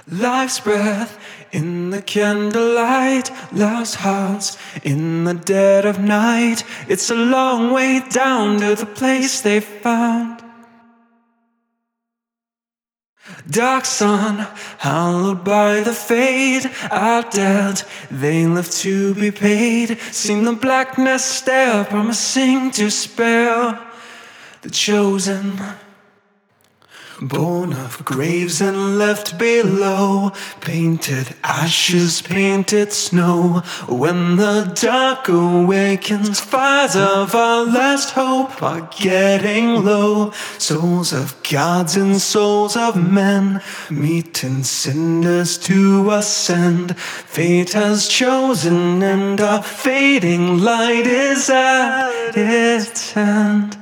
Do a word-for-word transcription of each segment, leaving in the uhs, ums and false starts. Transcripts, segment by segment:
Life's breath in the candlelight, lost hearts in the dead of night. It's a long way down to the place they found. Dark sun, hallowed by the fade. Our dead, they live to be paid. Seen the blackness stare, promising to spare the chosen. Born of graves and left below, painted ashes, painted snow. When the dark awakens, fires of our last hope are getting low. Souls of gods and souls of men meet in cinders to ascend. Fate has chosen and our fading light is at its end.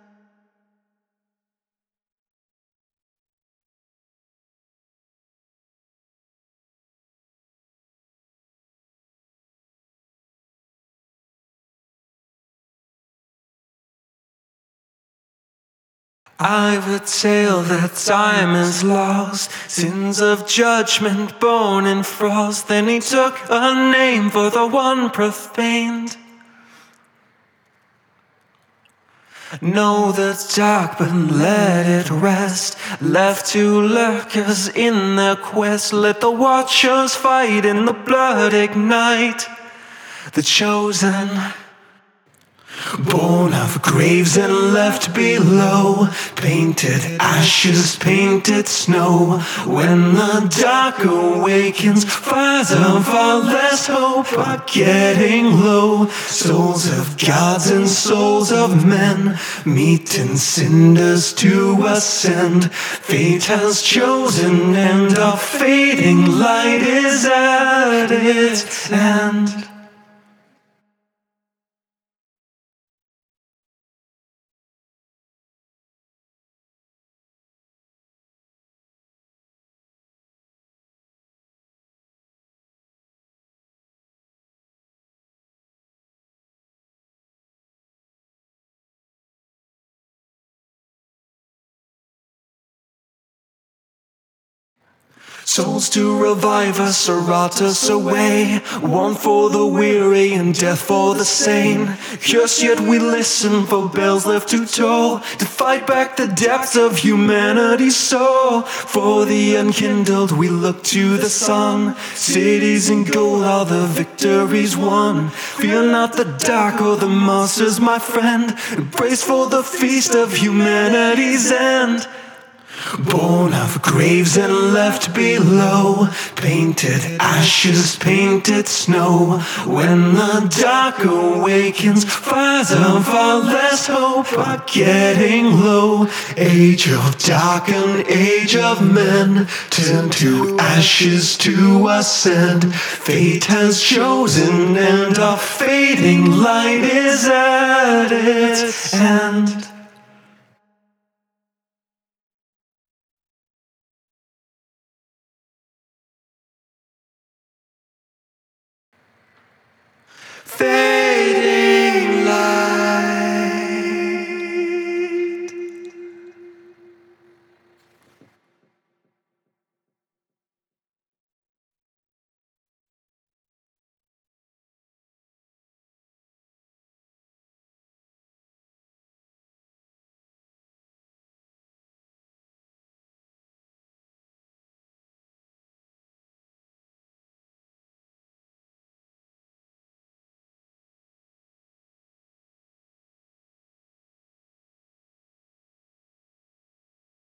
I've a tale that time is lost, sins of judgment born in frost. Then he took a name for the one profaned. Know the dark, but let it rest. Left to lurkers in their quest. Let the watchers fight in the blood ignite. The chosen. Born of graves and left below, painted ashes, painted snow. When the dark awakens, fires of our last hope are getting low. Souls of gods and souls of men meet in cinders to ascend. Fate has chosen and our fading light is at its end. Souls to revive us or rot us away. One for the weary and death for the sane. Cursed yet we listen for bells left to toll, to fight back the depths of humanity's soul. For the unkindled we look to the sun. Cities in gold are the victories won. Fear not the dark or the monsters, my friend. Brace for the feast of humanity's end. Born of graves and left below, painted ashes, painted snow. When the dark awakens, fires of our last hope are getting low. Age of dark and age of men turn to ashes to ascend. Fate has chosen and our fading light is at its end. Fade